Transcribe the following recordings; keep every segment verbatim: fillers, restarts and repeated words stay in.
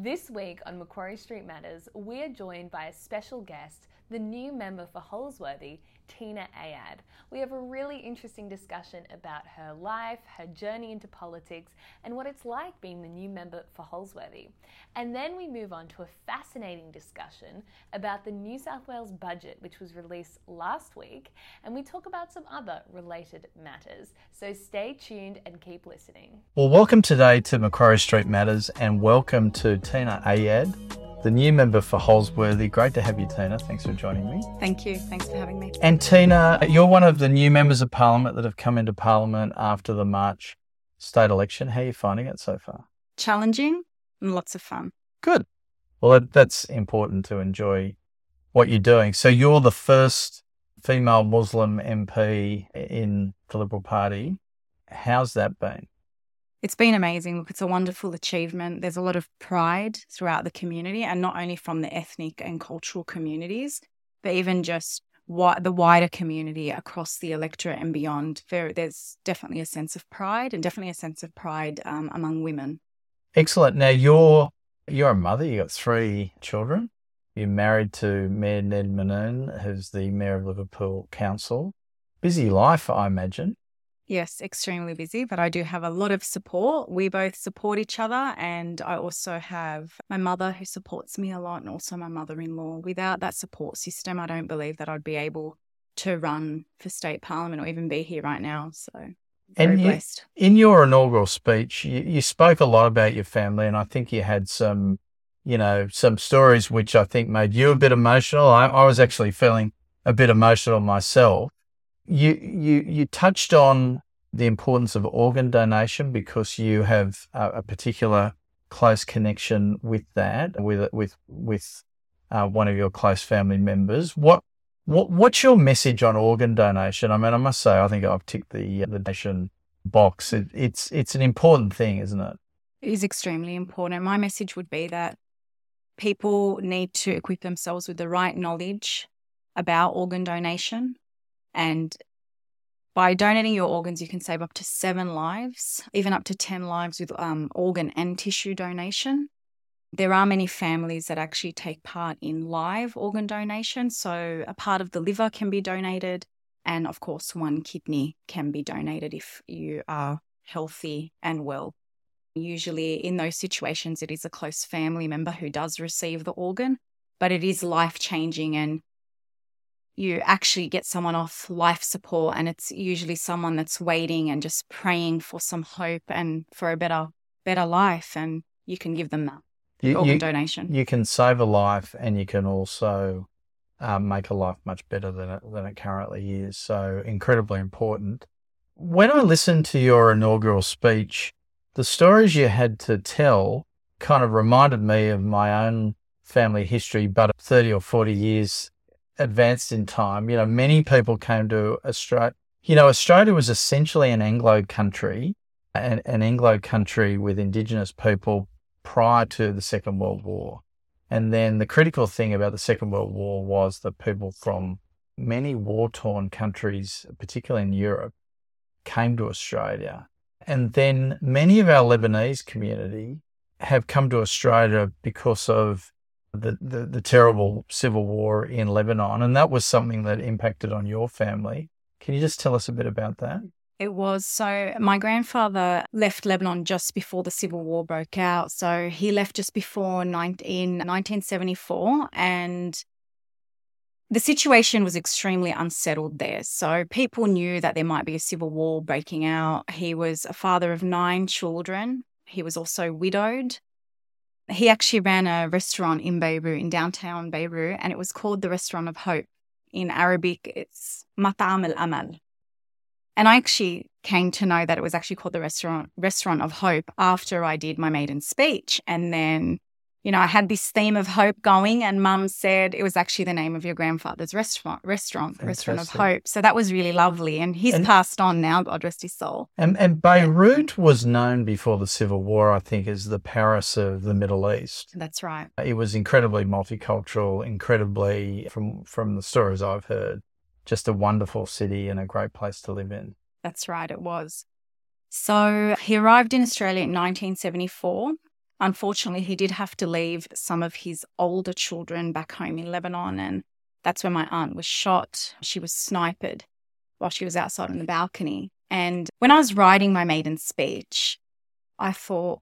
This week on Macquarie Street Matters, we're joined by a special guest, the new member for Holsworthy, Tina Ayad. We have a really interesting discussion about her life, her journey into politics, and what it's like being the new member for Holsworthy. And then we move on to a fascinating discussion about the New South Wales budget, which was released last week, and we talk about some other related matters. So stay tuned and keep listening. Well, welcome today to Macquarie Street Matters, and welcome to Tina Ayad, the new member for Holsworthy. Great to have you, Tina. Thanks for joining me. Thank you. Thanks for having me. And Tina, you're one of the new members of Parliament that have come into Parliament after the March state election. How are you finding it so far? Challenging and lots of fun. Good. Well, that's important to enjoy what you're doing. So you're the first female Muslim M P in the Liberal Party. How's that been? It's been amazing. Look, it's a wonderful achievement. There's a lot of pride throughout the community, and not only from the ethnic and cultural communities, but even just wi- the wider community across the electorate and beyond. There, there's definitely a sense of pride, and definitely a sense of pride um, among women. Excellent. Now, you're you're a mother. You've got three children. You're married to Mayor Ned Mannoun, who's the Mayor of Liverpool Council. Busy life, I imagine. Yes, extremely busy, but I do have a lot of support. We both support each other, and I also have my mother who supports me a lot, and also my mother-in-law. Without that support system, I don't believe that I'd be able to run for state parliament or even be here right now. So very and you, blessed. In your inaugural speech, you, you spoke a lot about your family, and I think you had some, you know, some stories which I think made you a bit emotional. I, I was actually feeling a bit emotional myself. You you you touched on the importance of organ donation because you have a, a particular close connection with that, with with with uh, one of your close family members. What what what's your message on organ donation? I mean, I must say, I think I've ticked the the donation box. It, it's it's an important thing, isn't it? It is extremely important. My message would be that people need to equip themselves with the right knowledge about organ donation. And by donating your organs, you can save up to seven lives, even up to ten lives with um, organ and tissue donation. There are many families that actually take part in live organ donation. So a part of the liver can be donated, and of course, one kidney can be donated if you are healthy and well. Usually in those situations, it is a close family member who does receive the organ, but it is life-changing, and you actually get someone off life support, and it's usually someone that's waiting and just praying for some hope and for a better better life, and you can give them that you, organ you, donation. You can save a life, and you can also um, make a life much better than it, than it currently is. So incredibly important. When I listened to your inaugural speech, the stories you had to tell kind of reminded me of my own family history, but thirty or forty years advanced in time. You know, many people came to Australia. You know, Australia was essentially an Anglo country, an, an Anglo country with Indigenous people prior to the Second World War. And then the critical thing about the Second World War was that people from many war-torn countries, particularly in Europe, came to Australia. And then many of our Lebanese community have come to Australia because of The, the the terrible civil war in Lebanon, and that was something that impacted on your family. Can you just tell us a bit about that? It was. So my grandfather left Lebanon just before the civil war broke out. So he left just before in nineteen seventy-four, and the situation was extremely unsettled there. So people knew that there might be a civil war breaking out. He was a father of nine children. He was also widowed. He actually ran a restaurant in Beirut, in downtown Beirut, and it was called the Restaurant of Hope. In Arabic, it's Matam al-Amal. And I actually came to know that it was actually called the Restaurant Restaurant of Hope after I did my maiden speech. And then, you know, I had this theme of hope going, and Mum said it was actually the name of your grandfather's restaurant, restaurant, the Restaurant of Hope. So that was really lovely. And he's and, passed on now, God rest his soul. And, and Beirut was known before the Civil War, I think, as the Paris of the Middle East. That's right. It was incredibly multicultural, incredibly, from, from the stories I've heard, just a wonderful city and a great place to live in. That's right, it was. So he arrived in Australia in nineteen seventy-four. unfortunately, he did have to leave some of his older children back home in Lebanon. And that's where my aunt was shot. She was sniped while she was outside on the balcony. And when I was writing my maiden speech, I thought,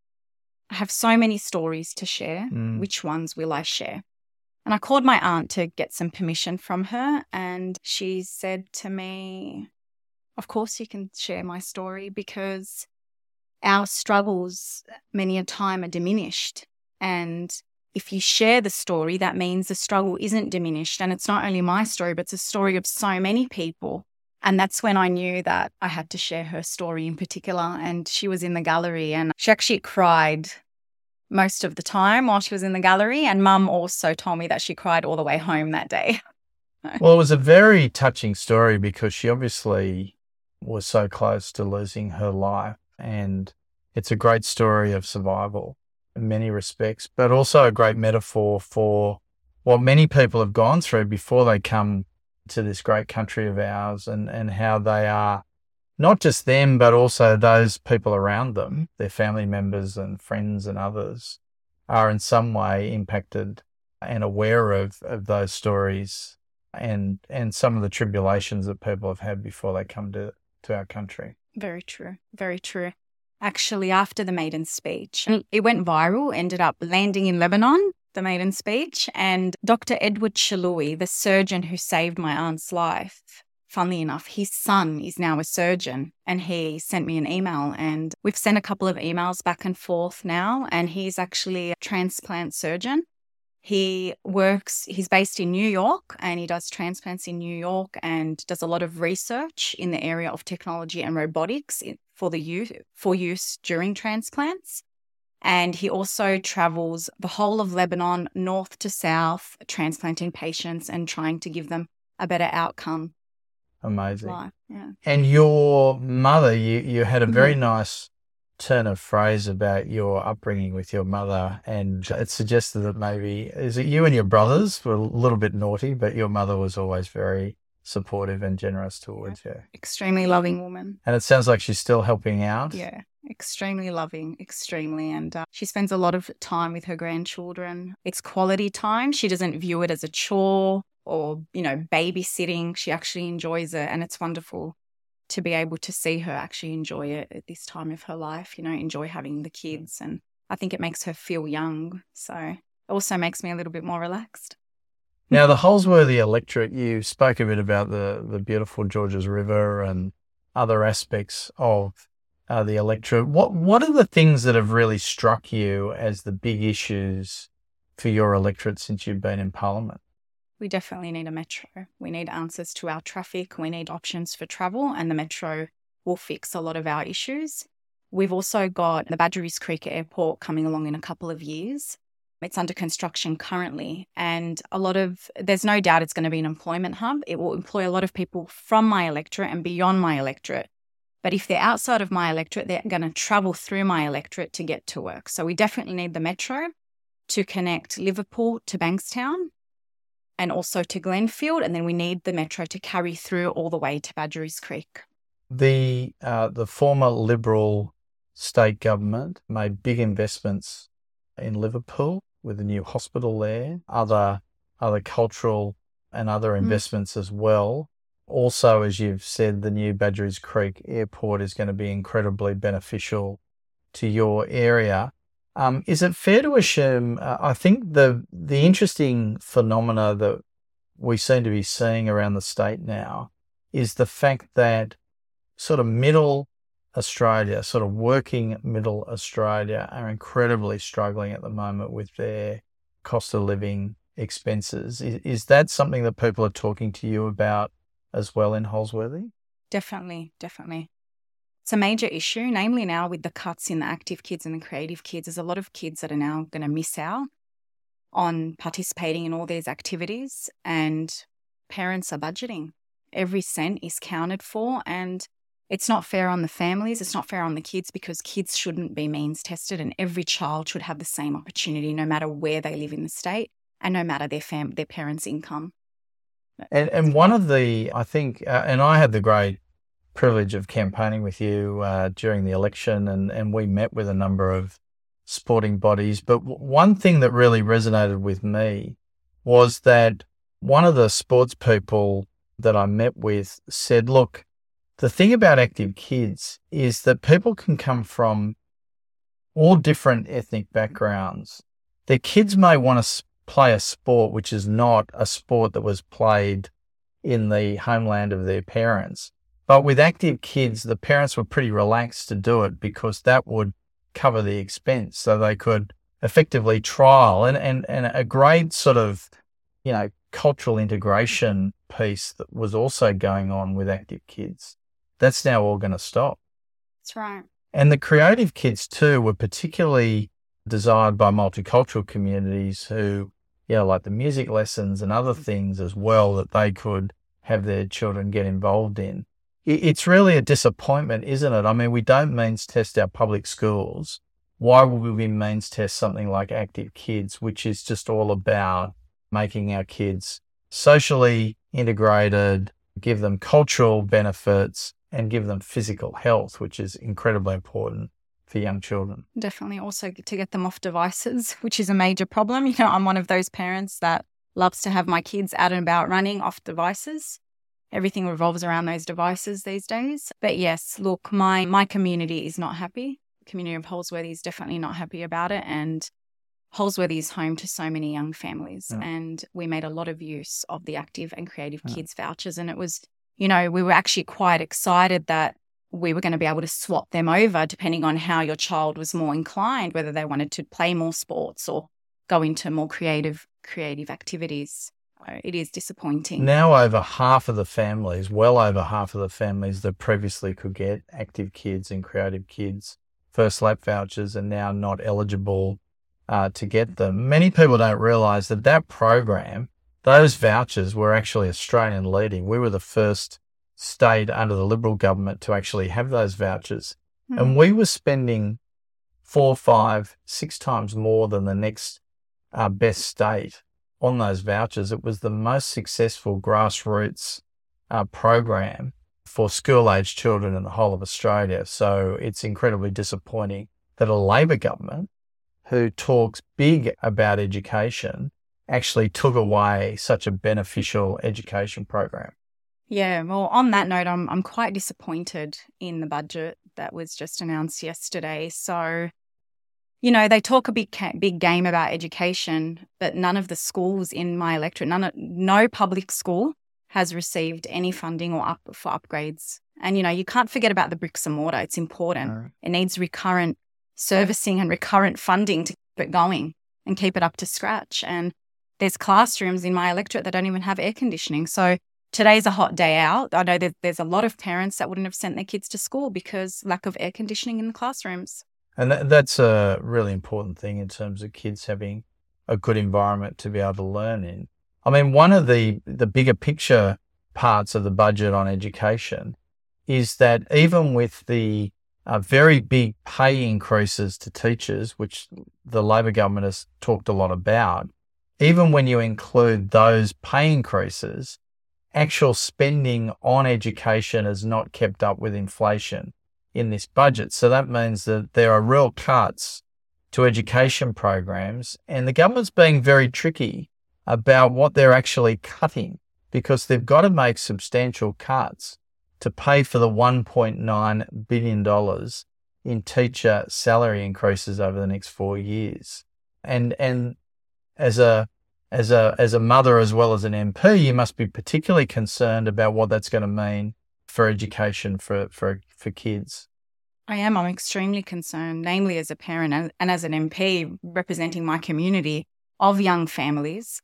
I have so many stories to share. Mm. Which ones will I share? And I called my aunt to get some permission from her. And she said to me, of course you can share my story, because our struggles many a time are diminished. And if you share the story, that means the struggle isn't diminished. And it's not only my story, but it's a story of so many people. And that's when I knew that I had to share her story in particular. And she was in the gallery and she actually cried most of the time while she was in the gallery. And Mum also told me that she cried all the way home that day. Well, it was a very touching story because she obviously was so close to losing her life. And it's a great story of survival in many respects, but also a great metaphor for what many people have gone through before they come to this great country of ours, and, and how they are, not just them, but also those people around them, their family members and friends and others, are in some way impacted and aware of, of those stories and and some of the tribulations that people have had before they come to, to our country. Very true. Very true. Actually, after the maiden speech, it went viral, ended up landing in Lebanon, the maiden speech, and Doctor Edward Chaloui, the surgeon who saved my aunt's life, funnily enough, his son is now a surgeon, and he sent me an email, and we've sent a couple of emails back and forth now, and he's actually a transplant surgeon. He works, he's based in New York, and he does transplants in New York and does a lot of research in the area of technology and robotics for the use, for use during transplants. And he also travels the whole of Lebanon, north to south, transplanting patients and trying to give them a better outcome. Amazing. Life. Yeah. And your mother, you, you had a very mm-hmm. nice turn of phrase about your upbringing with your mother, and it suggested that maybe, is it you and your brothers were a little bit naughty, but your mother was always very supportive and generous towards you. Extremely loving woman. And it sounds like she's still helping out. Yeah, extremely loving, extremely. And uh, she spends a lot of time with her grandchildren. It's quality time. She doesn't view it as a chore or, you know, babysitting. She actually enjoys it, and it's wonderful to be able to see her actually enjoy it at this time of her life, you know, enjoy having the kids. And I think it makes her feel young. So it also makes me a little bit more relaxed. Now, the Holsworthy electorate, you spoke a bit about the, the beautiful Georges River and other aspects of uh, the electorate. What, what are the things that have really struck you as the big issues for your electorate since you've been in Parliament? We definitely need a metro. We need answers to our traffic. We need options for travel, and the metro will fix a lot of our issues. We've also got the Badgerys Creek Airport coming along in a couple of years. It's under construction currently, and a lot of, there's no doubt it's going to be an employment hub. It will employ a lot of people from my electorate and beyond my electorate. But if they're outside of my electorate, they're going to travel through my electorate to get to work. So we definitely need the metro to connect Liverpool to Bankstown and also to Glenfield, and then we need the metro to carry through all the way to Badgerys Creek. The uh, the former Liberal state government made big investments in Liverpool with a new hospital there, other other cultural and other investments mm. as well. Also, as you've said, the new Badgerys Creek Airport is going to be incredibly beneficial to your area. Um, is it fair to assume, uh, I think the the interesting phenomena that we seem to be seeing around the state now is the fact that sort of middle Australia, sort of working middle Australia, are incredibly struggling at the moment with their cost of living expenses. Is, is that something that people are talking to you about as well in Holsworthy? Definitely, definitely. It's a major issue, namely now with the cuts in the active kids and the creative kids. There's a lot of kids that are now going to miss out on participating in all these activities, and parents are budgeting. Every cent is counted for, and it's not fair on the families. It's not fair on the kids, because kids shouldn't be means tested, and every child should have the same opportunity no matter where they live in the state and no matter their fam- their parents' income. And, and one of the, I think, uh, and I had the great privilege of campaigning with you uh, during the election, and, and we met with a number of sporting bodies. But w- one thing that really resonated with me was that one of the sports people that I met with said, look, the thing about Active Kids is that people can come from all different ethnic backgrounds. Their kids may want to play a sport which is not a sport that was played in the homeland of their parents. But with Active Kids, the parents were pretty relaxed to do it because that would cover the expense. So they could effectively trial and, and, and a great sort of, you know, cultural integration piece that was also going on with Active Kids. That's now all going to stop. That's right. And the creative kids too were particularly desired by multicultural communities who, you know, like the music lessons and other things as well that they could have their children get involved in. It's really a disappointment, isn't it? I mean, we don't means test our public schools. Why would we means test something like Active Kids, which is just all about making our kids socially integrated, give them cultural benefits, and give them physical health, which is incredibly important for young children. Definitely also to get them off devices, which is a major problem. You know, I'm one of those parents that loves to have my kids out and about running off devices. Everything revolves around those devices these days. But yes, look, my my community is not happy. The community of Holsworthy is definitely not happy about it. And Holsworthy is home to so many young families. Yeah. And we made a lot of use of the Active and Creative yeah. Kids vouchers. And it was, you know, we were actually quite excited that we were going to be able to swap them over depending on how your child was more inclined, whether they wanted to play more sports or go into more creative creative activities. It is disappointing. Now over half of the families, well over half of the families that previously could get Active Kids and Creative Kids First Lap vouchers are now not eligible uh, to get them. Many people don't realise that that program, those vouchers were actually Australian leading. We were the first state under the Liberal government to actually have those vouchers. Mm. And we were spending four, five, six times more than the next uh, best state on those vouchers. It was the most successful grassroots uh, program for school-aged children in the whole of Australia. So it's incredibly disappointing that a Labor government who talks big about education actually took away such a beneficial education program. Yeah, well, on that note, I'm I'm quite disappointed in the budget that was just announced yesterday. So, you know, they talk a big big game about education, but none of the schools in my electorate, none of, no public school has received any funding or up for upgrades. And, you know, you can't forget about the bricks and mortar. It's important. No. It needs recurrent servicing and recurrent funding to keep it going and keep it up to scratch. And there's classrooms in my electorate that don't even have air conditioning. So today's a hot day out. I know that there's a lot of parents that wouldn't have sent their kids to school because lack of air conditioning in the classrooms. And that, that's a really important thing in terms of kids having a good environment to be able to learn in. I mean, one of the, the bigger picture parts of the budget on education is that even with the uh, very big pay increases to teachers, which the Labor government has talked a lot about, even when you include those pay increases, actual spending on education has not kept up with inflation in this budget. So that means that there are real cuts to education programs, and the government's being very tricky about what they're actually cutting because they've got to make substantial cuts to pay for the one point nine billion dollars in teacher salary increases over the next four years. And and as a as a as a mother as well as an M P, you must be particularly concerned about what that's going to mean for education for for for kids. I am. I'm extremely concerned, namely as a parent and, and as an M P representing my community of young families.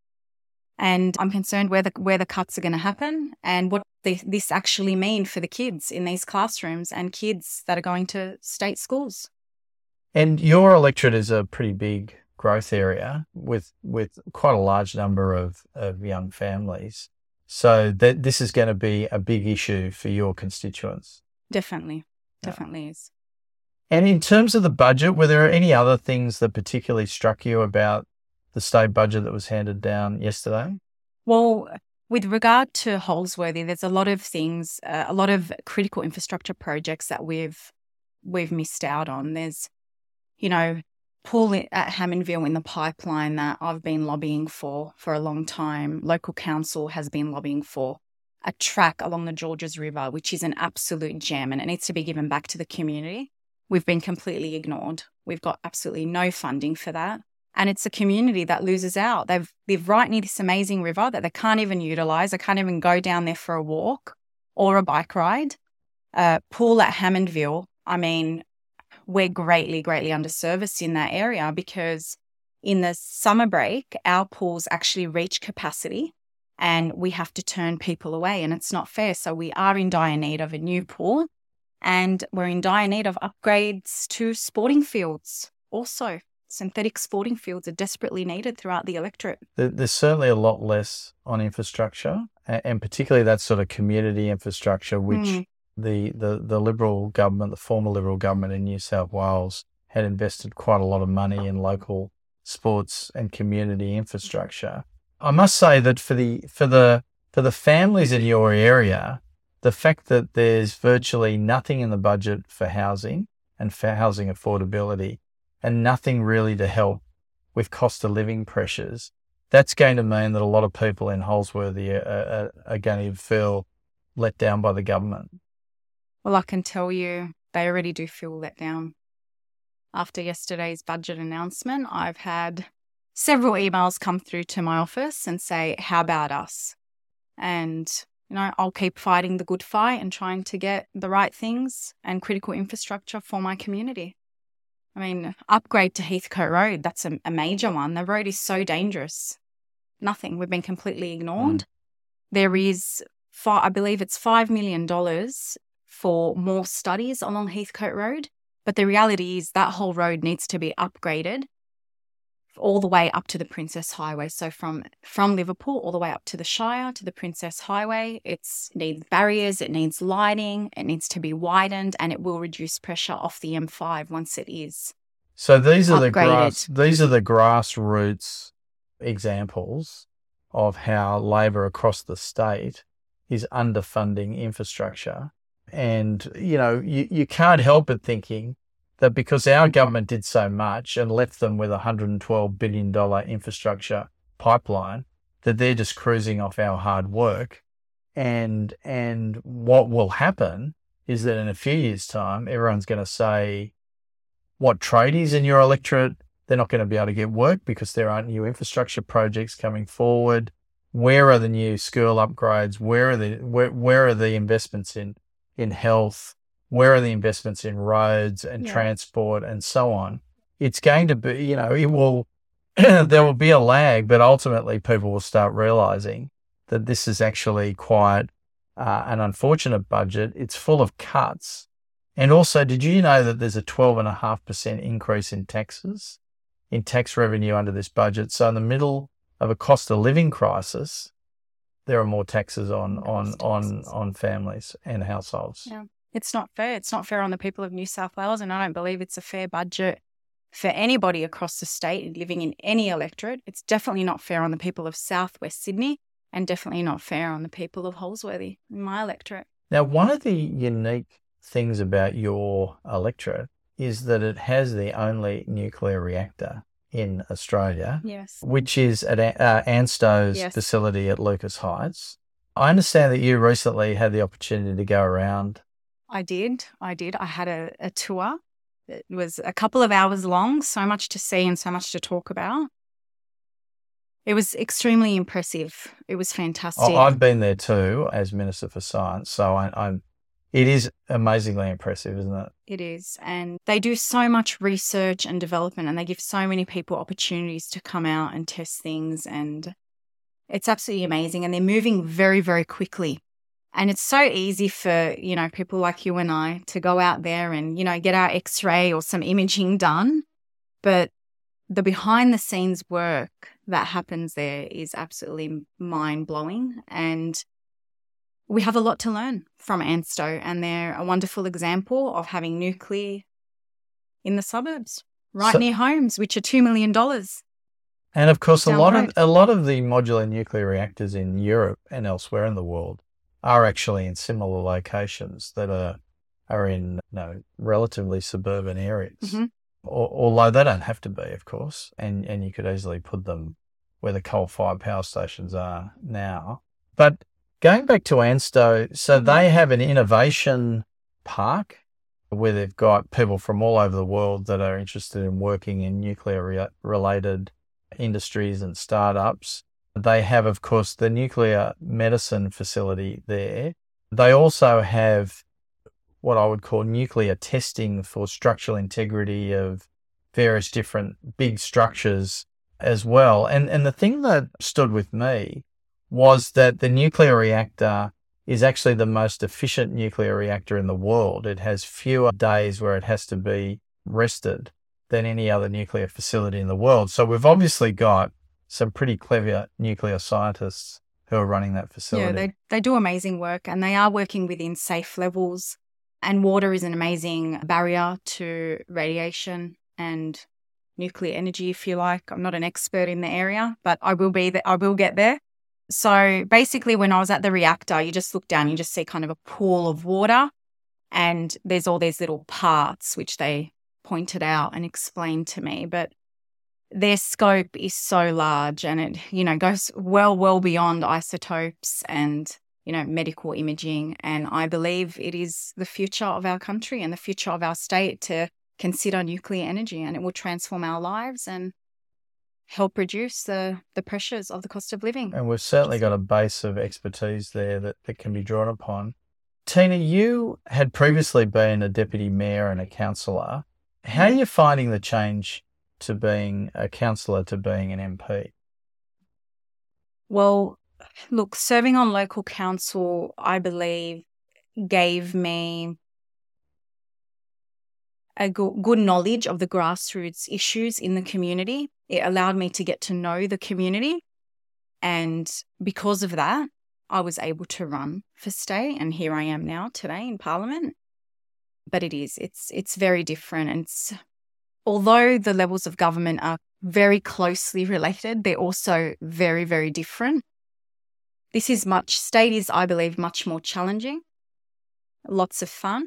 And I'm concerned where the where the cuts are going to happen and what the, this actually mean for the kids in these classrooms and kids that are going to state schools. And your electorate is a pretty big growth area with with quite a large number of, of young families. So that this is going to be a big issue for your constituents. Definitely. Definitely yeah. is. And in terms of the budget, were there any other things that particularly struck you about the state budget that was handed down yesterday? Well, with regard to Holsworthy, there's a lot of things, uh, a lot of critical infrastructure projects that we've we've missed out on. There's, you know, pool at Hammondville in the pipeline that I've been lobbying for for a long time. Local council has been lobbying for a track along the Georges River, which is an absolute gem, and it needs to be given back to the community. We've been completely ignored. We've got absolutely no funding for that. And it's a community that loses out. They've live right near this amazing river that they can't even utilise. They can't even go down there for a walk or a bike ride. Uh, pool at Hammondville, I mean, we're greatly, greatly underserviced in that area because in the summer break, our pools actually reach capacity and we have to turn people away, and it's not fair. So we are in dire need of a new pool, and we're in dire need of upgrades to sporting fields also. Synthetic sporting fields are desperately needed throughout the electorate. There's certainly a lot less on infrastructure, and particularly that sort of community infrastructure, which mm. the, the, the Liberal government, the former Liberal government in New South Wales, had invested quite a lot of money in local sports and community infrastructure. I must say that for the for the for the families in your area, the fact that there's virtually nothing in the budget for housing and for housing affordability, and nothing really to help with cost of living pressures, that's going to mean that a lot of people in Holsworthy are, are, are going to feel let down by the government. Well, I can tell you they already do feel let down. After yesterday's budget announcement, I've had several emails come through to my office and say, how about us? And, you know, I'll keep fighting the good fight and trying to get the right things and critical infrastructure for my community. I mean, upgrade to Heathcote Road, that's a, a major one. The road is so dangerous. Nothing. We've been completely ignored. Mm. There is, I believe it's five million dollars for more studies along Heathcote Road. But the reality is that whole road needs to be upgraded all the way up to the Princess Highway. So from, from Liverpool all the way up to the Shire, to the Princess Highway, it needs barriers, it needs lighting, it needs to be widened, and it will reduce pressure off the M five once it is So these are upgraded. the grass, these are the grassroots examples of how Labor across the state is underfunding infrastructure. And, you know, you, you can't help but thinking that because our government did so much and left them with a one hundred twelve billion dollars infrastructure pipeline, that they're just cruising off our hard work. And and what will happen is that in a few years' time, everyone's going to say, what tradies in your electorate, they're not going to be able to get work because there aren't new infrastructure projects coming forward. Where are the new school upgrades? Where are the where, where are the investments in, in health? Where are the investments in roads and yeah. transport and so on? It's going to be, you know, it will, there will be a lag, but ultimately people will start realizing that this is actually quite uh, an unfortunate budget. It's full of cuts. And also, did you know that there's a twelve point five percent increase in taxes, in tax revenue under this budget? So in the middle of a cost of living crisis, there are more taxes on, on, on, on families and households. Yeah. It's not fair. It's not fair on the people of New South Wales, and I don't believe it's a fair budget for anybody across the state living in any electorate. It's definitely not fair on the people of South West Sydney, and definitely not fair on the people of Holsworthy, in my electorate. Now, one of the unique things about your electorate is that it has the only nuclear reactor in Australia, yes. which is at uh, ANSTO's yes. facility at Lucas Heights. I understand that you recently had the opportunity to go around. I did. I did. I had a, a tour. It was a couple of hours long, so much to see and so much to talk about. It was extremely impressive. It was fantastic. Oh, I've been there too as Minister for Science, so I, I'm. It is amazingly impressive, isn't it? It is. And they do so much research and development, and they give so many people opportunities to come out and test things, and it's absolutely amazing. And they're moving very, very quickly. And it's so easy for, you know, people like you and I to go out there and, you know, get our X-ray or some imaging done. But the behind the scenes work that happens there is absolutely mind-blowing. And we have a lot to learn from ANSTO, and they're a wonderful example of having nuclear in the suburbs, right so, near homes, which are two million dollars. And of course, a lot of, a lot of the modular nuclear reactors in Europe and elsewhere in the world are actually in similar locations that are are in you know, relatively suburban areas. Mm-hmm. although they don't have to be, of course, and, and you could easily put them where the coal-fired power stations are now. But going back to ANSTO, so they have an innovation park where they've got people from all over the world that are interested in working in nuclear-related industries and startups. They have, of course, the nuclear medicine facility there. They also have what I would call nuclear testing for structural integrity of various different big structures as well. And and the thing that stood with me was that the nuclear reactor is actually the most efficient nuclear reactor in the world. It has fewer days where it has to be rested than any other nuclear facility in the world. So we've obviously got some pretty clever nuclear scientists who are running that facility. Yeah, they, they do amazing work, and they are working within safe levels. And water is an amazing barrier to radiation and nuclear energy, if you like. I'm not an expert in the area, but I will be there, I will get there. So basically, when I was at the reactor, you just look down, you just see kind of a pool of water, and there's all these little parts which they pointed out and explained to me. But their scope is so large, and it, you know, goes well, well beyond isotopes and, you know, medical imaging. And I believe it is the future of our country and the future of our state to consider nuclear energy, and it will transform our lives and help reduce the, the pressures of the cost of living. And we've certainly got a base of expertise there that, that can be drawn upon. Tina, you had previously been a deputy mayor and a councillor. How are you finding the change to being a councillor to being an M P? Well, look, serving on local council, I believe, gave me a go- good knowledge of the grassroots issues in the community. It allowed me to get to know the community. And because of that, I was able to run for state. And here I am now today in Parliament. But it is, it's, it's very different. And it's, although the levels of government are very closely related, they're also very, very different. This is much, state is, I believe, much more challenging, lots of fun.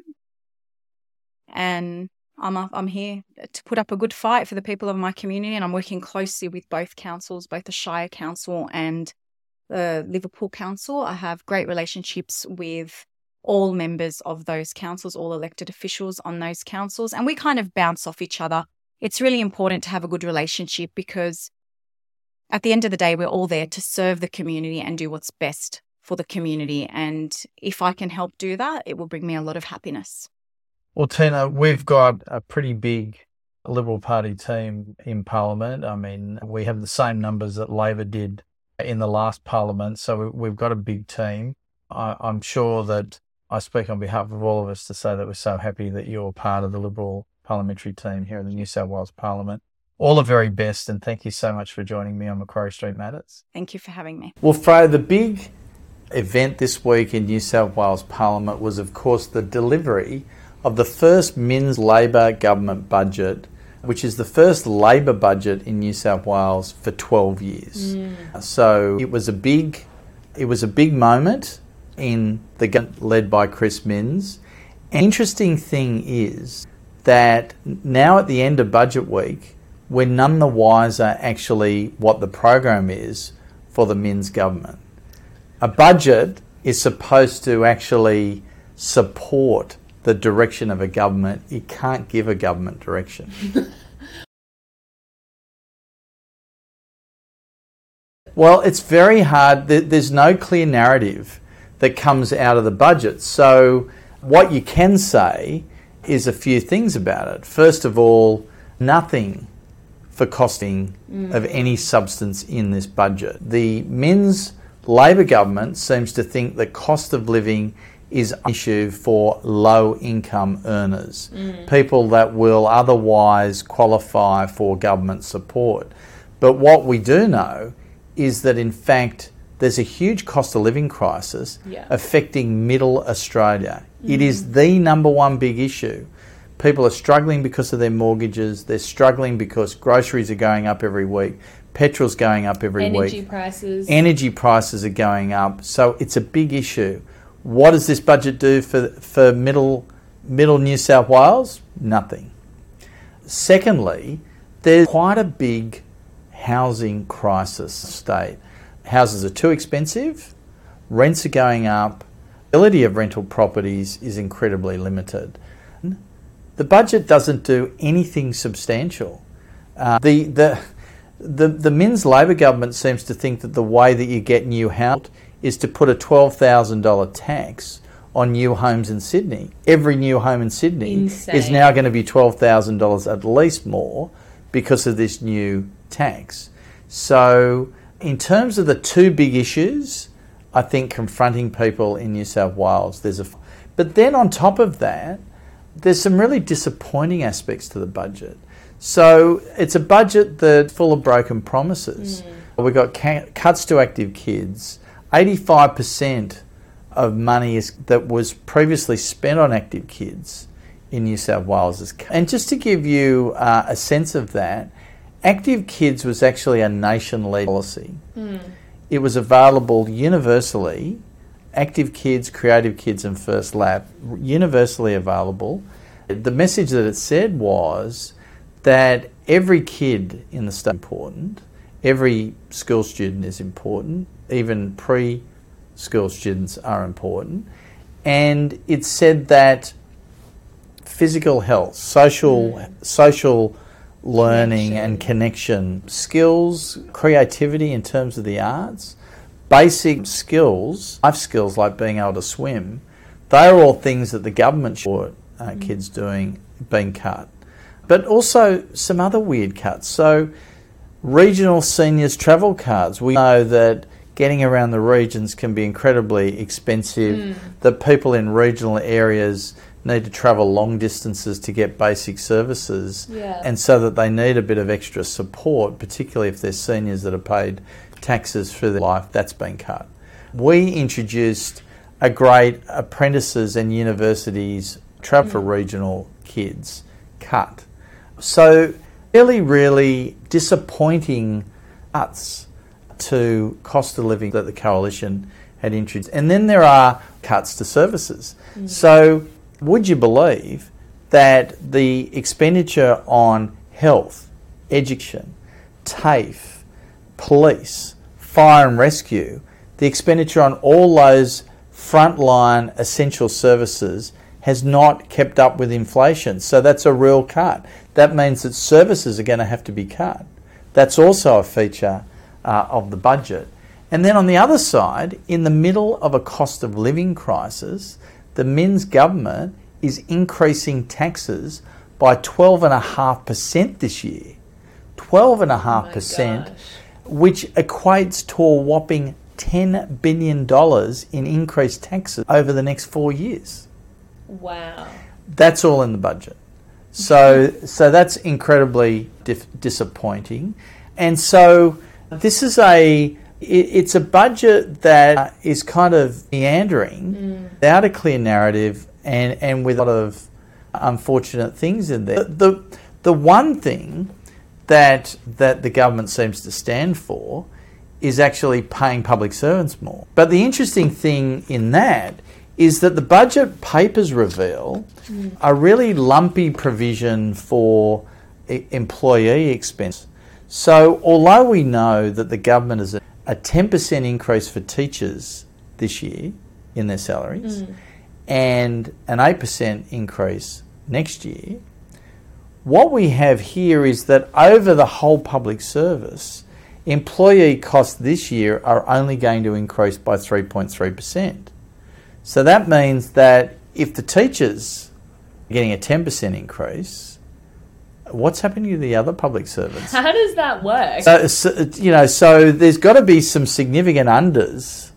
And I'm up, I'm here to put up a good fight for the people of my community, and I'm working closely with both councils, both the Shire Council and the Liverpool Council. I have great relationships with all members of those councils, all elected officials on those councils, and we kind of bounce off each other. It's really important to have a good relationship because at the end of the day, we're all there to serve the community and do what's best for the community. And if I can help do that, it will bring me a lot of happiness. Well, Tina, we've got a pretty big Liberal Party team in Parliament. I mean, we have the same numbers that Labor did in the last Parliament, so we've got a big team. I, I'm sure that I speak on behalf of all of us to say that we're so happy that you're part of the Liberal parliamentary team here in the New South Wales Parliament. All the very best, and thank you so much for joining me on Macquarie Street Matters. Thank you for having me. Well, Freya, the big event this week in New South Wales Parliament was, of course, the delivery of the first Minns Labor government budget, which is the first Labor budget in New South Wales for twelve years. Mm. So it was a big, it was a big moment in the government led by Chris Minns. An interesting thing is that now at the end of budget week, we're none the wiser actually what the program is for the Minns government. A budget is supposed to actually support the direction of a government. It can't give a government direction. Well, it's very hard. There's no clear narrative that comes out of the budget. So what you can say is a few things about it. First of all, nothing for costing mm. of any substance in this budget. The Minns Labor government seems to think the cost of living is an issue for low-income earners, mm. people that will otherwise qualify for government support. But what we do know is that, in fact, there's a huge cost of living crisis yeah. affecting middle Australia. Mm. It is the number one big issue. People are struggling because of their mortgages. They're struggling because groceries are going up every week. Petrol's going up every Energy week. Energy prices. Energy prices are going up. So it's a big issue. What does this budget do for for middle middle New South Wales? Nothing. Secondly, there's quite a big housing crisis state. Houses are too expensive, rents are going up, the ability of rental properties is incredibly limited. The budget doesn't do anything substantial. Uh, the, the, the, the Minns Labor government seems to think that the way that you get new housing is to put a twelve thousand dollars tax on new homes in Sydney. Every new home in Sydney Insane. is now going to be twelve thousand dollars at least more because of this new tax. So in terms of the two big issues, I think confronting people in New South Wales, there's a... But then on top of that, there's some really disappointing aspects to the budget. So it's a budget that's full of broken promises. Mm. We've got ca- cuts to active kids. eighty-five percent of money is, that was previously spent on active kids in New South Wales is cut. And just to give you uh, a sense of that, active kids was actually a nation-led policy. Mm. It was available universally. Active kids, creative kids and First Lap, universally available. The message that it said was that every kid in the state is important, every school student is important, even pre-school students are important. And it said that physical health, social, mm. social learning connection. and connection, skills, creativity in terms of the arts, basic skills, life skills like being able to swim, they are all things that the government should uh, mm. kids doing, being cut. But also some other weird cuts. So regional seniors travel cards. We know that getting around the regions can be incredibly expensive, mm. that people in regional areas need to travel long distances to get basic services, yeah. and so that they need a bit of extra support, particularly if they're seniors that are paid taxes through their life. That's been cut. We introduced a great apprentices and universities travel mm. for regional kids, cut. So really, really disappointing cuts to cost of living that the Coalition had introduced. And then there are cuts to services. Mm. So would you believe that the expenditure on health, education, TAFE, police, fire and rescue, the expenditure on all those frontline essential services has not kept up with inflation. So that's a real cut. That means that services are going to have to be cut. That's also a feature uh, of the budget. And then on the other side, in the middle of a cost of living crisis, the Minns government is increasing taxes by twelve point five percent this year. twelve point five percent, oh which equates to a whopping ten billion dollars in increased taxes over the next four years. Wow. That's all in the budget. So so that's incredibly dif- disappointing. And so this is a, it, it's a budget that is kind of meandering, mm. without a clear narrative and, and with a lot of unfortunate things in there. The, the, the one thing that that the government seems to stand for is actually paying public servants more. But the interesting thing in that is that the budget papers reveal mm. a really lumpy provision for e- employee expense. So although we know that the government has a, a ten percent increase for teachers this year in their salaries mm. and an eight percent increase next year, what we have here is that over the whole public service, employee costs this year are only going to increase by three point three percent. So that means that if the teachers are getting a ten percent increase, what's happening to the other public servants? How does that work? So, so, you know, so there's got to be some significant unders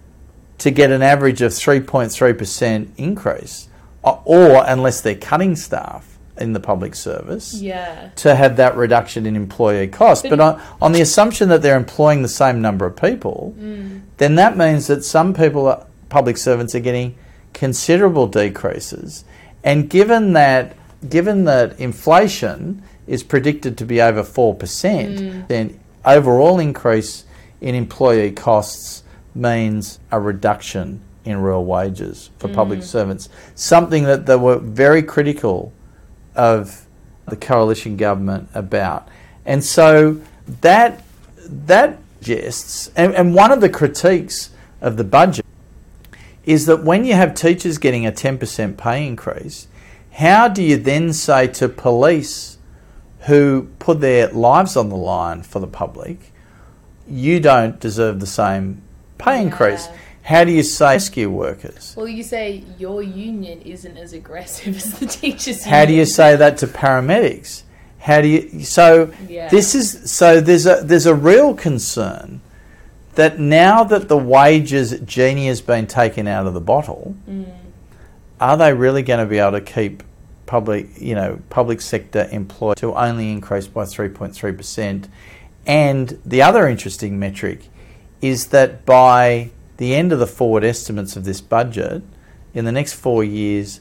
to get an average of three point three percent increase, or unless they're cutting staff in the public service, yeah. to have that reduction in employee cost. But, but on, on the assumption that they're employing the same number of people, mm. then that means that some people are, public servants are getting considerable decreases, and given that given that inflation is predicted to be over four percent, mm. then overall increase in employee costs means a reduction in real wages for mm. public servants, something that they were very critical of the coalition government about. And so that that suggests, and, and one of the critiques of the budget is that when you have teachers getting a ten percent pay increase, how do you then say to police who put their lives on the line for the public, you don't deserve the same pay Yeah. increase? How do you say rescue workers? Well, you say your union isn't as aggressive as the teachers' union. How do you say that to paramedics? How do you? So Yeah. this is so there's a there's a real concern that now that the wages genie has been taken out of the bottle, Mm. are they really going to be able to keep public you know public sector employed to only increase by three point three percent? And the other interesting metric is that by the end of the forward estimates of this budget, in the next four years,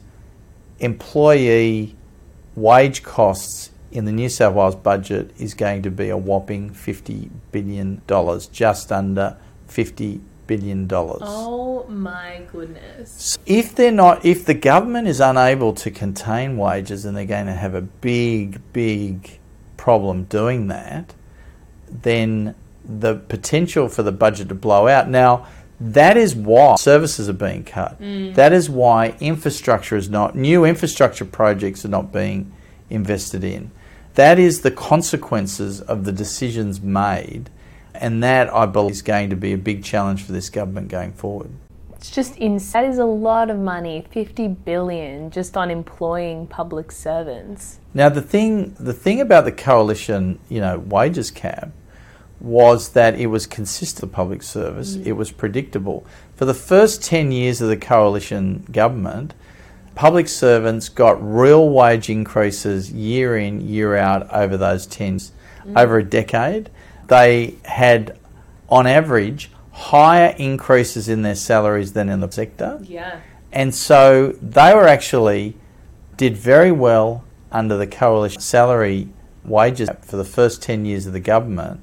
employee wage costs in the New South Wales budget is going to be a whopping fifty billion dollars, just under fifty billion dollars. Oh my goodness. So if they're not, if the government is unable to contain wages, then they're going to have a big, big problem doing that, then the potential for the budget to blow out. Now, that is why services are being cut. Mm. That is why infrastructure is not, new infrastructure projects are not being invested in. That is the consequences of the decisions made, and that, I believe, is going to be a big challenge for this government going forward. It's just insane. That is a lot of money, fifty billion dollars just on employing public servants. Now, the thing, the thing about the coalition, you know, wages cap was that it was consistent with public service. Mm. It was predictable. For the first ten years of the coalition government, public servants got real wage increases year in, year out over those ten years. Mm. Over a decade. They had, on average, higher increases in their salaries than in the sector. Yeah. And so they were actually, did very well under the coalition salary wages for the first ten years of the government.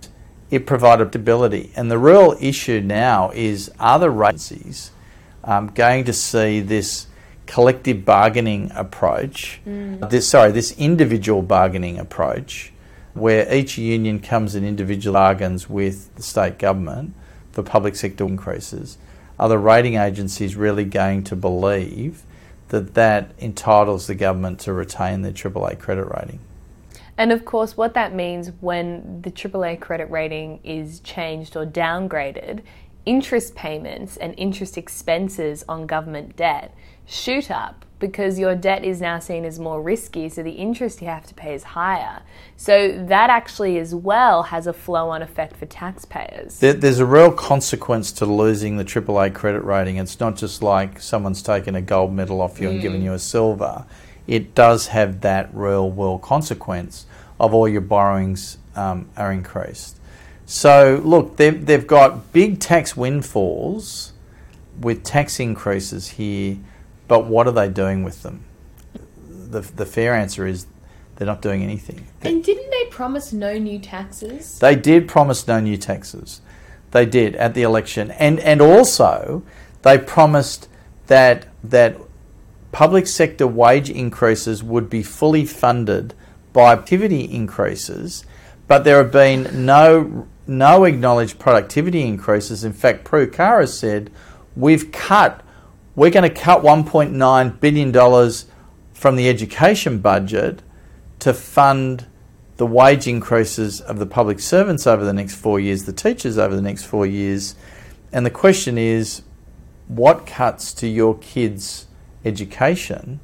It provided stability. And the real issue now is, are the agencies um, going to see this collective bargaining approach, Mm. this sorry, this individual bargaining approach, where each union comes and individually bargains with the state government for public sector increases? Are the rating agencies really going to believe that that entitles the government to retain their triple A credit rating? And of course, what that means when the triple A credit rating is changed or downgraded, interest payments and interest expenses on government debt shoot up because your debt is now seen as more risky, so the interest you have to pay is higher. So that actually as well has a flow-on effect for taxpayers. There, there's a real consequence to losing the triple A credit rating. It's not just like someone's taken a gold medal off you Mm. and given you a silver. It does have that real world consequence of all your borrowings um, are increased. So look, they've, they've got big tax windfalls with tax increases here, but what are they doing with them? The, the fair answer is they're not doing anything. And didn't they promise no new taxes? They did promise no new taxes. They did at the election. And and also they promised that that public sector wage increases would be fully funded by activity increases, but there have been no no acknowledged productivity increases. In fact, Prue Car has said, we've cut, we're going to cut one point nine billion dollars from the education budget to fund the wage increases of the public servants over the next four years, the teachers over the next four years. And the question is, what cuts to your kids' education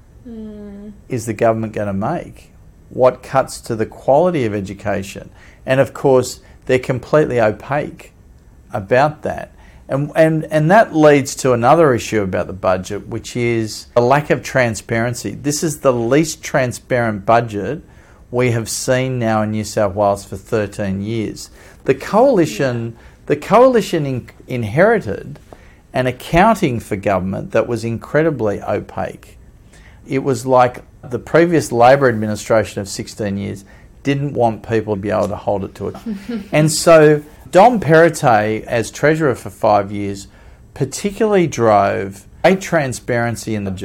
Mm. is the government going to make? What cuts to the quality of education? And of course, they're completely opaque about that. And, and, and that leads to another issue about the budget, which is a lack of transparency. This is the least transparent budget we have seen now in New South Wales for thirteen years. The coalition, the coalition in, inherited an accounting for government that was incredibly opaque. It was like the previous Labor administration of sixteen years didn't want people to be able to hold it to it. And so Dom Perrottet, as Treasurer for five years, particularly drove great transparency in the budget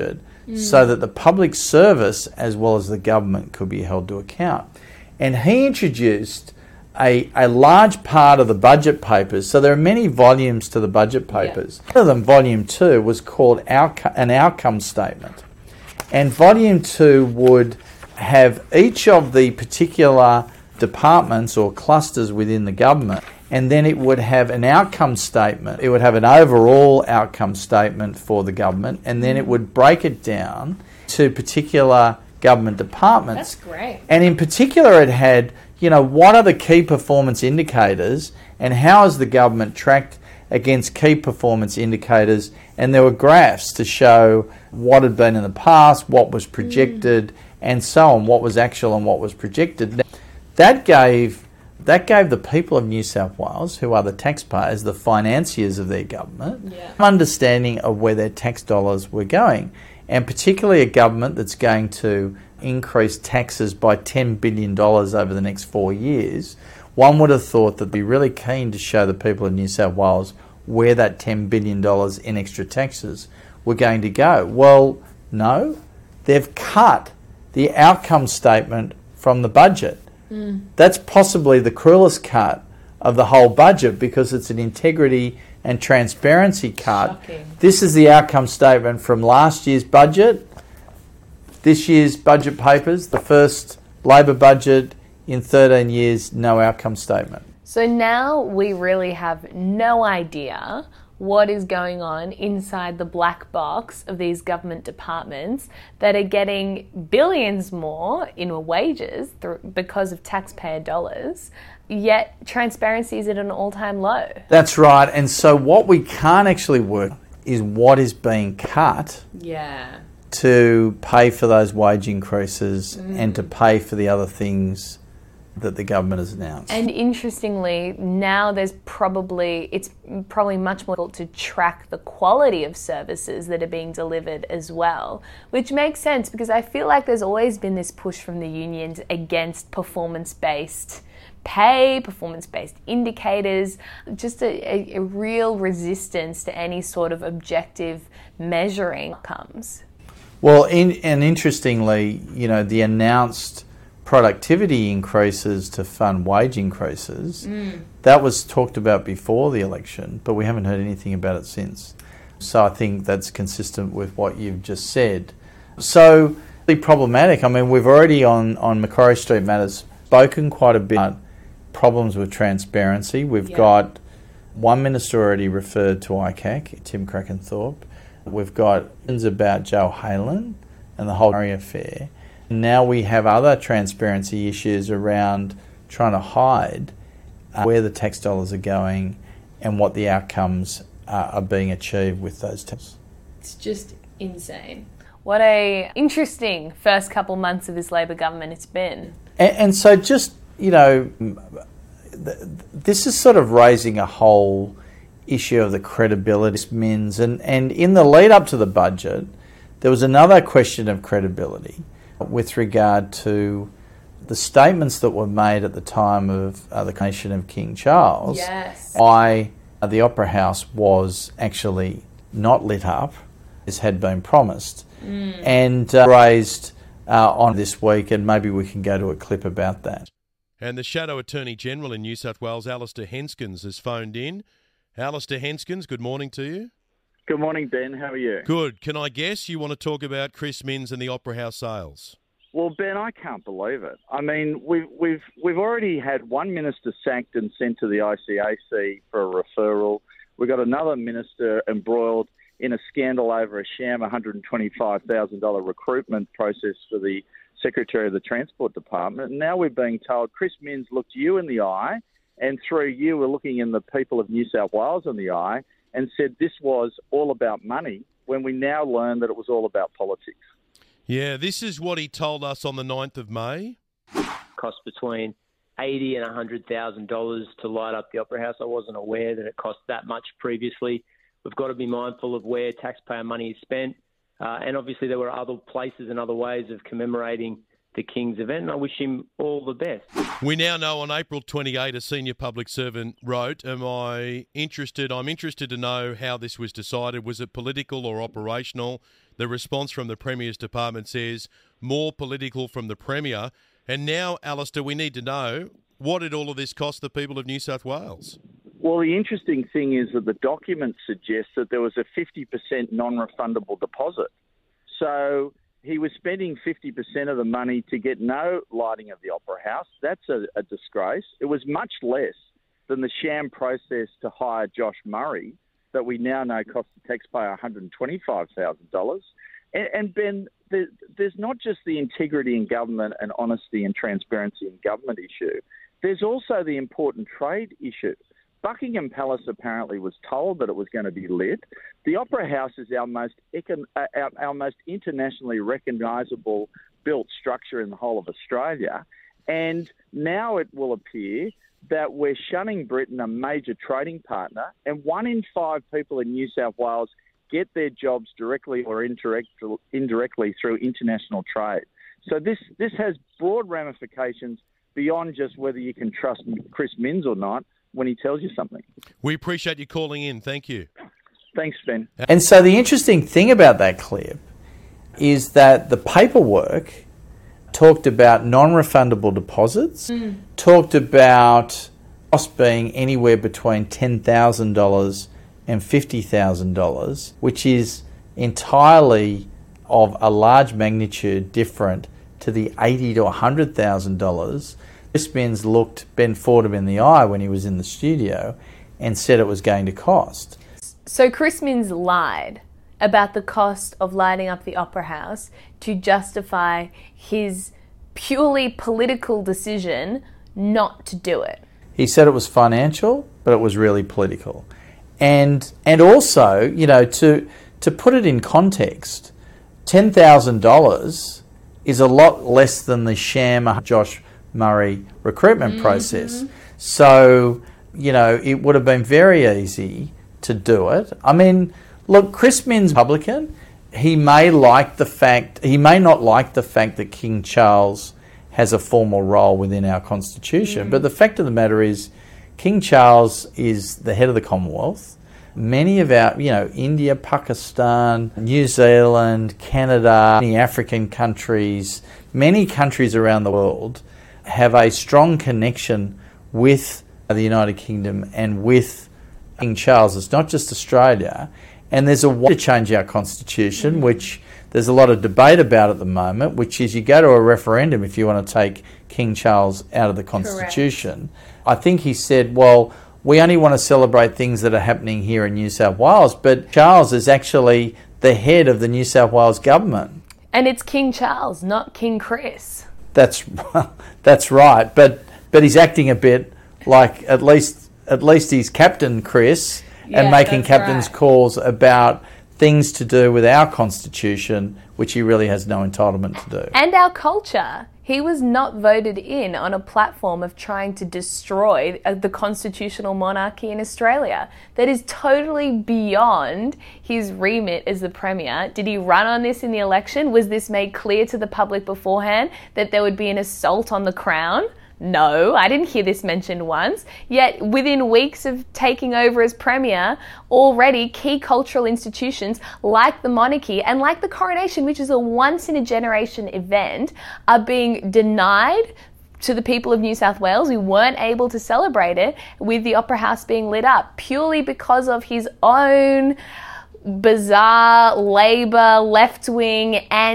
mm. so that the public service as well as the government could be held to account. And he introduced a, a large part of the budget papers. So there are many volumes to the budget papers. Yeah. One of them, volume two, was called outco- an outcome statement. And volume two would have each of the particular departments or clusters within the government, and then it would have an outcome statement. It would have an overall outcome statement for the government, and then it would break it down to particular government departments. That's great. And in particular, it had, you know, what are the key performance indicators and how is the government tracked against key performance indicators, and there were graphs to show what had been in the past, what was projected, mm. and so on, what was actual and what was projected. That gave that gave the people of New South Wales, who are the taxpayers, the financiers of their government, yeah. understanding of where their tax dollars were going, and particularly a government that's going to increase taxes by ten billion dollars over the next four years. One would have thought that they'd be really keen to show the people of New South Wales where that ten billion dollars in extra taxes were going to go. Well, no. They've cut the outcome statement from the budget. Mm. That's possibly the cruelest cut of the whole budget because it's an integrity and transparency cut. Shocking. This is the outcome statement from last year's budget, this year's budget papers, the first Labor budget in thirteen years, no outcome statement. So now we really have no idea what is going on inside the black box of these government departments that are getting billions more in wages through, because of taxpayer dollars, yet transparency is at an all-time low. That's right. And so what we can't actually work is what is being cut yeah. to pay for those wage increases mm. and to pay for the other things that the government has announced. And interestingly, now there's probably, it's probably much more difficult to track the quality of services that are being delivered as well, which makes sense because I feel like there's always been this push from the unions against performance-based pay, performance-based indicators, just a, a, a real resistance to any sort of objective measuring outcomes. Well, in, and interestingly, you know, the announced productivity increases to fund wage increases, mm. that was talked about before the election, but we haven't heard anything about it since. So I think that's consistent with what you've just said. So, really problematic. I mean, we've already on, on Macquarie Street Matters spoken quite a bit about problems with transparency. We've yeah. got one minister already referred to I C A C, Tim Crackenthorpe. We've got things about Joe Halen and the whole affair. Now we have other transparency issues around trying to hide uh, where the tax dollars are going and what the outcomes uh, are being achieved with those tax. It's just insane. What a interesting first couple months of this Labor government it's been. And, and so just, you know, this is sort of raising a whole issue of the credibility of M I N S. And, and in the lead up to the budget, there was another question of credibility with regard to the statements that were made at the time of uh, the coronation of King Charles. Yes. Why uh, the Opera House was actually not lit up, as had been promised, mm. and uh, raised uh, on this week, and maybe we can go to a clip about that. And the Shadow Attorney General in New South Wales, Alistair Henskens, has phoned in. Alistair Henskens, good morning to you. Good morning, Ben. How are you? Good. Can I guess you want to talk about Chris Minns and the Opera House sales? Well, Ben, I can't believe it. I mean, we've we've we've already had one minister sacked and sent to the I C A C for a referral. We've got another minister embroiled in a scandal over a sham one hundred twenty-five thousand dollars recruitment process for the Secretary of the Transport Department. And now we're being told Chris Minns looked you in the eye, and through you we're looking in the people of New South Wales in the eye, and said this was all about money, when we now learn that it was all about politics. Yeah, this is what he told us on the ninth of May. Cost between eighty thousand dollars and one hundred thousand dollars to light up the Opera House. I wasn't aware that it cost that much previously. We've got to be mindful of where taxpayer money is spent. Uh, and obviously there were other places and other ways of commemorating the King's event, and I wish him all the best. We now know on April twenty-eighth, a senior public servant wrote, am I interested, I'm interested to know how this was decided. Was it political or operational? The response from the Premier's department says, more political from the Premier. And now, Alistair, we need to know, what did all of this cost the people of New South Wales? Well, the interesting thing is that the document suggests that there was a fifty percent non-refundable deposit. So he was spending fifty percent of the money to get no lighting of the Opera House. That's a, a disgrace. It was much less than the sham process to hire Josh Murray that we now know cost the taxpayer one hundred twenty-five thousand dollars. And, and Ben, there, there's not just the integrity in government and honesty and transparency in government issue. There's also the important trade issue. Buckingham Palace apparently was told that it was going to be lit. The Opera House is our most econ- uh, our, our most internationally recognisable built structure in the whole of Australia, and now it will appear that we're shunning Britain, a major trading partner, and one in five people in New South Wales get their jobs directly or indirect, indirectly through international trade. So this this has broad ramifications beyond just whether you can trust Chris Minns or not when he tells you something. We appreciate you calling in. Thank you. Thanks, Ben. And so the interesting thing about that clip is that the paperwork talked about non-refundable deposits, mm. talked about cost being anywhere between ten thousand dollars and fifty thousand dollars, which is entirely of a large magnitude different to the eighty thousand to one hundred thousand dollars. Chris Minns looked Ben Fordham in the eye when he was in the studio and said it was going to cost. So Chris Minns lied about the cost of lighting up the Opera House to justify his purely political decision not to do it. He said it was financial, but it was really political. And and also, you know, to to put it in context, ten thousand dollars is a lot less than the sham Josh Murray recruitment mm-hmm. process. So, you know, it would have been very easy to do it. I mean, look, Chris Minns, Republican, he may like the fact, he may not like the fact that King Charles has a formal role within our constitution, mm. but the fact of the matter is King Charles is the head of the Commonwealth. Many of our, you know, India, Pakistan, New Zealand, Canada, many African countries, many countries around the world have a strong connection with the United Kingdom and with King Charles. It's not just Australia. And there's a way to change our constitution, mm-hmm. which there's a lot of debate about at the moment, which is you go to a referendum if you want to take King Charles out of the constitution. Correct. I think he said, well, we only want to celebrate things that are happening here in New South Wales, but Charles is actually the head of the New South Wales government. And it's King Charles, not King Chris. That's that's right, but but he's acting a bit like at least at least he's Captain Chris yeah, and making captain's right. calls about things to do with our constitution, which he really has no entitlement to do. And our culture. He was not voted in on a platform of trying to destroy the constitutional monarchy in Australia. That is totally beyond his remit as the Premier. Did he run on this in the election? Was this made clear to the public beforehand that there would be an assault on the Crown? No, I didn't hear this mentioned once. Yet within weeks of taking over as Premier, already key cultural institutions like the monarchy and like the coronation, which is a once-in-a-generation event, are being denied to the people of New South Wales who weren't able to celebrate it with the Opera House being lit up purely because of his own bizarre Labor, left-wing,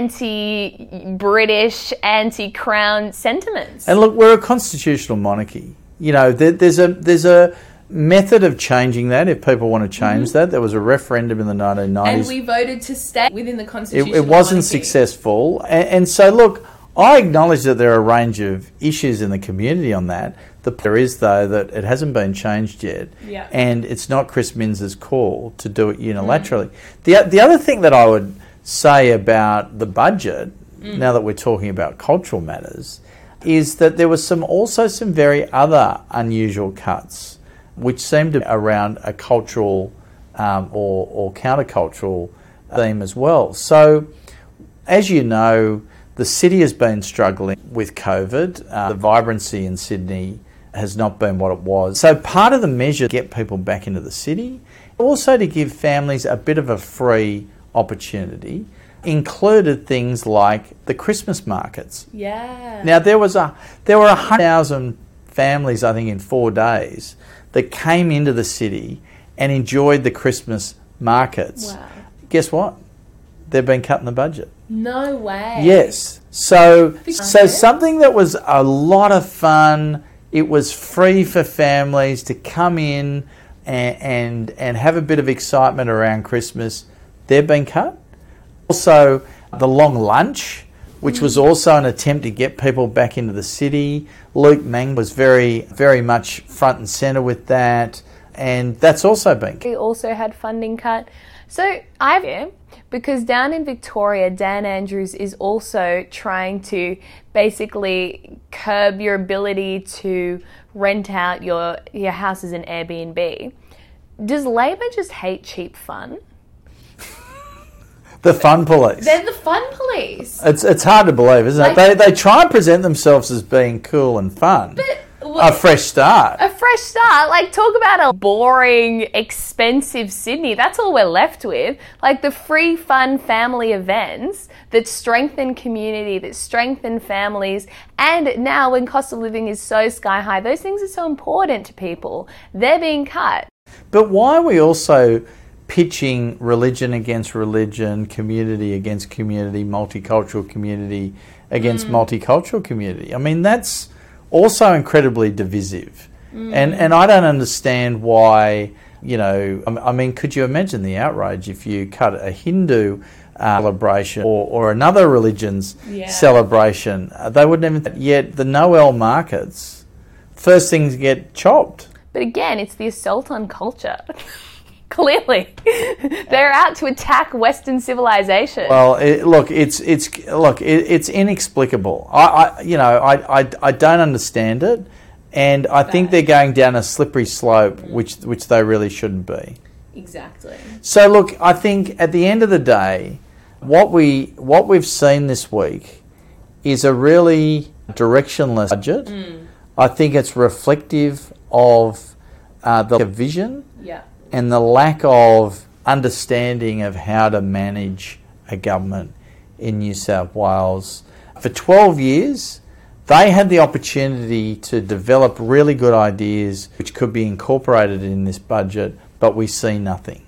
anti-British, anti-Crown sentiments. And look, we're a constitutional monarchy. You know, there, there's a there's a method of changing that if people want to change mm-hmm. that. There was a referendum in the nineteen nineties. And we voted to stay within the constitutional It, it wasn't monarchy. successful. And, and so, look, I acknowledge that there are a range of issues in the community on that. The there is, though, that it hasn't been changed yet, yeah. and it's not Chris Minns' call to do it unilaterally. Mm. The the other thing that I would say about the budget, mm. now that we're talking about cultural matters, is that there was some also some very other unusual cuts, which seemed to be around a cultural um, or, or countercultural theme as well. So, as you know, The city has been struggling with COVID. Uh, the vibrancy in Sydney has not been what it was. So part of the measure to get people back into the city, also to give families a bit of a free opportunity, included things like the Christmas markets. Yeah. Now there was a there were a hundred thousand families, I think, in four days that came into the city and enjoyed the Christmas markets. Wow. Guess what? They've been cutting the budget. No way. Yes. So so Okay. something that was a lot of fun, it was free for families to come in and and, and have a bit of excitement around Christmas, they've been cut. Also, the long lunch, which was also an attempt to get people back into the city. Luke Mang was very, very much front and centre with that, and that's also been cut. We also had funding cut. So I've here because down in Victoria, Dan Andrews is also trying to basically curb your ability to rent out your your house as an Airbnb. Does Labor just hate cheap fun? The fun police. They're the fun police. It's it's hard to believe, isn't Like- it? They they try and present themselves as being cool and fun. But A fresh start. A fresh start. Like, talk about a boring, expensive Sydney. That's all we're left with. Like, the free, fun family events that strengthen community, that strengthen families. And now, when cost of living is so sky high, those things are so important to people. They're being cut. But why are we also pitching religion against religion, community against community, multicultural community against multicultural community? I mean, that's also incredibly divisive. And and I don't understand why, you know, I mean, could you imagine the outrage if you cut a Hindu uh, celebration or, or another religion's Yeah. celebration? Uh, they wouldn't even, yet the Noel markets, first things get chopped. But again, it's the assault on culture. Clearly. They're out to attack Western civilization. Well, it, look, it's it's look, it, it's inexplicable. I, I you know, I, I, I don't understand it, and I think they're going down a slippery slope, which which they really shouldn't be. Exactly. So, look, I think at the end of the day, what we what we've seen this week is a really directionless budget. I think it's reflective of uh, the vision Yeah. and the lack of understanding of how to manage a government in New South Wales. For twelve years, they had the opportunity to develop really good ideas which could be incorporated in this budget, but we see nothing.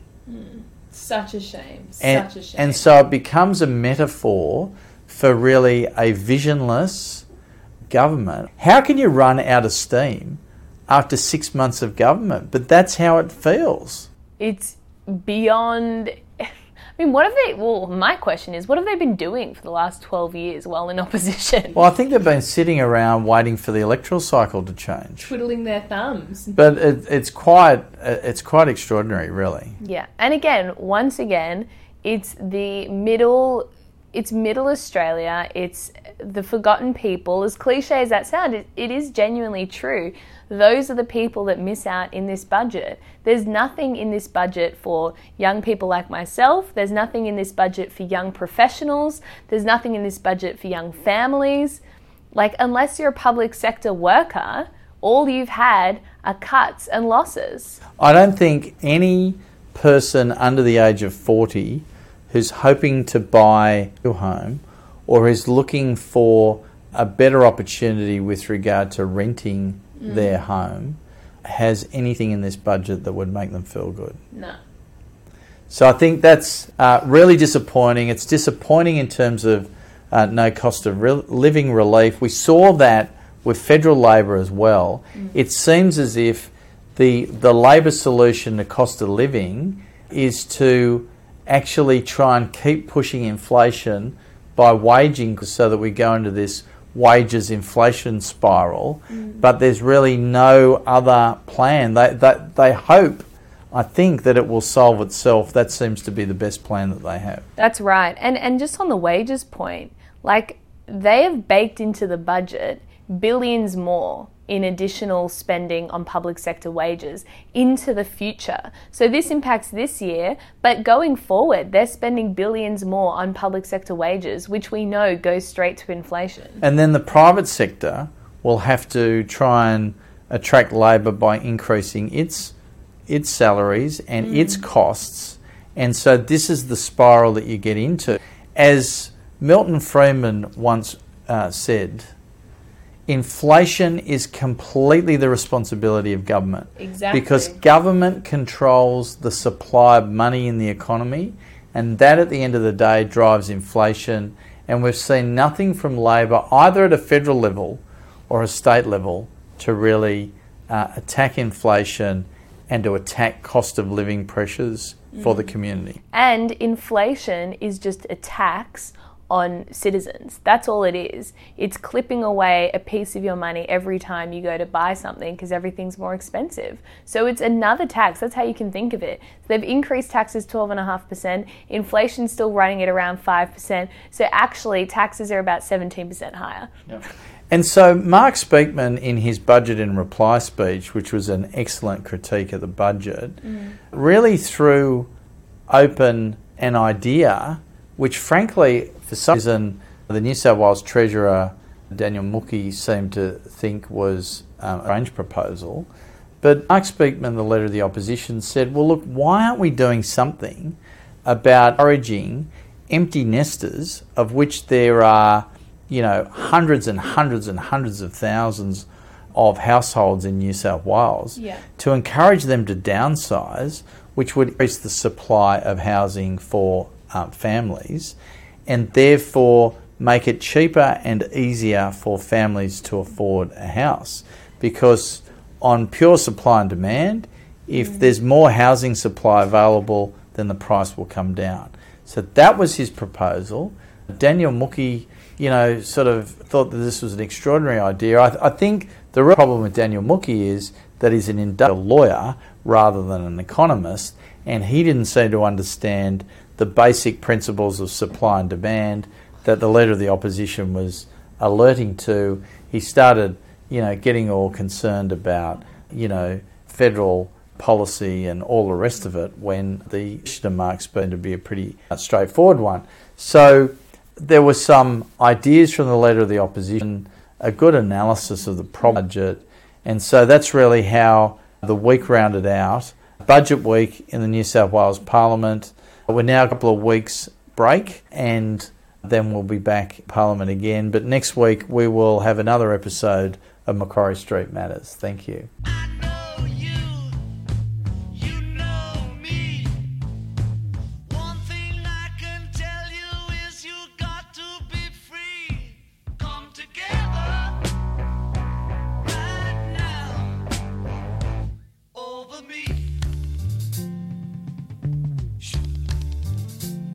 Such a shame. And, Such a shame. and so it becomes a metaphor for really a visionless government. How can you run out of steam after six months of government? But that's how it feels. It's beyond. I mean, what have they? Well, my question is, what have they been doing for the last twelve years while in opposition? Well, I think they've been sitting around waiting for the electoral cycle to change. Twiddling their thumbs. But it, it's quite it's quite extraordinary, really. Yeah, and again, once again, it's the middle. It's middle Australia. It's the forgotten people. As cliche as that sounds, it, it is genuinely true. Those are the people that miss out in this budget. There's nothing in this budget for young people like myself. There's nothing in this budget for young professionals. There's nothing in this budget for young families. Like, unless you're a public sector worker, all you've had are cuts and losses. I don't think any person under the age of forty who's hoping to buy a home or is looking for a better opportunity with regard to renting mm. their home has anything in this budget that would make them feel good. No. So I think that's uh, really disappointing. It's disappointing in terms of uh, no cost of re- living relief. We saw that with federal Labor as well. Mm. It seems as if the the Labor solution to cost of living is to actually try and keep pushing inflation by waging so that we go into this wages inflation spiral, mm. but there's really no other plan. They, they, they hope, I think, that it will solve itself. That seems to be the best plan that they have. That's right. And and just on the wages point, like, they have baked into the budget billions more in additional spending on public sector wages into the future. So this impacts this year, but going forward, they're spending billions more on public sector wages, which we know goes straight to inflation. And then the private sector will have to try and attract labour by increasing its its salaries and mm. its costs. And so this is the spiral that you get into. As Milton Friedman once uh, said, inflation is completely the responsibility of government. Exactly. Because government controls the supply of money in the economy, and that at the end of the day drives inflation. And we've seen nothing from Labor, either at a federal level or a state level, to really uh, attack inflation and to attack cost of living pressures mm. for the community. And inflation is just a tax on citizens. That's all it is. It's clipping away a piece of your money every time you go to buy something because everything's more expensive. So it's another tax. That's how you can think of it. So they've increased taxes twelve point five percent. Inflation's still running at around five percent. So actually taxes are about seventeen percent higher. Yep. And so Mark Speakman, in his budget in reply speech, which was an excellent critique of the budget, mm. really threw open an idea which, frankly, for some reason, the New South Wales Treasurer, Daniel Mookhey, seemed to think was um, a strange proposal. But Mark Speakman, the Leader of the Opposition, said, well, look, why aren't we doing something about encouraging empty nesters, of which there are, you know, hundreds and hundreds and hundreds of thousands of households in New South Wales, yeah. to encourage them to downsize, which would increase the supply of housing for uh, families, and therefore make it cheaper and easier for families to afford a house. Because on pure supply and demand, if mm. there's more housing supply available, then the price will come down. So that was his proposal. Daniel Mookhey, you know, sort of thought that this was an extraordinary idea. I, th- I think the real problem with Daniel Mookhey is that he's an industrial lawyer rather than an economist, and he didn't seem to understand the basic principles of supply and demand that the Leader of the Opposition was alerting to. He started, you know, getting all concerned about, you know, federal policy and all the rest of it, when the issue mark's been to be a pretty uh, straightforward one. So there were some ideas from the Leader of the Opposition, a good analysis of the problem budget, and so that's really how the week rounded out. Budget week in the New South Wales Parliament. We're now a couple of weeks break, and then we'll be back in Parliament again. But next week we will have another episode of Macquarie Street Matters. Thank you. Over me.